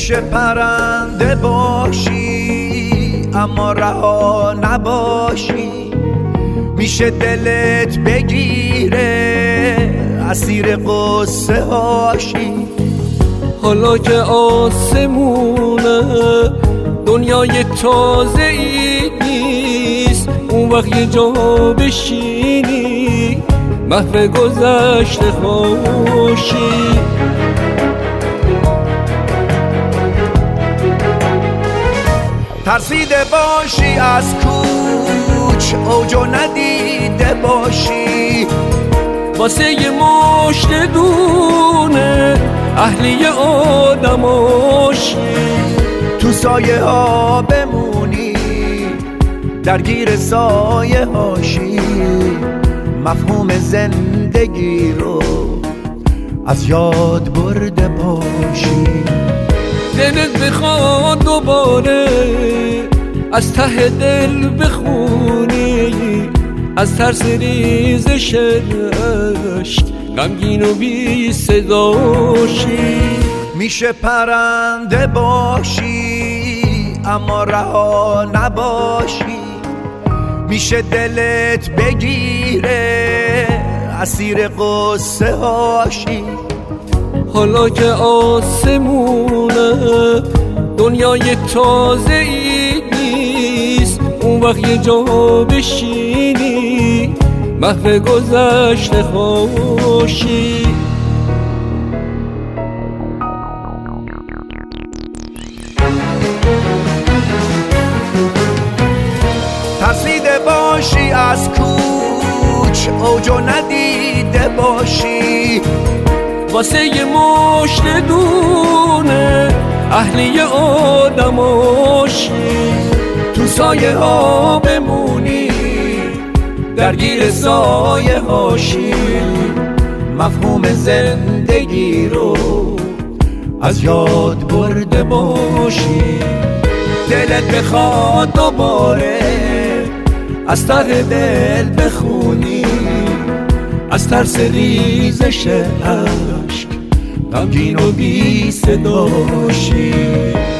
میشه پرنده باشی اما رها نباشی، میشه دلت بگیره اسیر قصه هاشی. حالا که آسمونه دنیای تازه ای نیست، اون وقت یه جا بشینی محو گذشته خوشی. ترسیده باشی از کوچ اوجو ندیده باشی، واسه یه مشت دونه اهلی آدماشی. تو سایه ها بمونی درگیر سایه هاشی، مفهوم زندگی رو از یاد برده باشی. دلت بخواد دوباره از ته دل بخونی، از ترس ریزش اشک غمگین و بی صداشی. میشه پرنده باشی اما رها نباشی، میشه دلت بگیره اسیر قصه هاشی. حالا که آسمونه دنیای تازه ای نیست، اون وقت یه جا بشینی محو گذشته خوشی. ترسیده باشی از کوچ اوجو ندیده باشی، واسه یه مشت دونه اهلی آدماشی. تو سایه ها بمونی درگیر سایه هاشی، مفهوم زندگی رو از یاد برده باشی. دلت بخواد دوباره از ته دل بخونی، از ترس ریزش اشک غمگین و بی صداشی.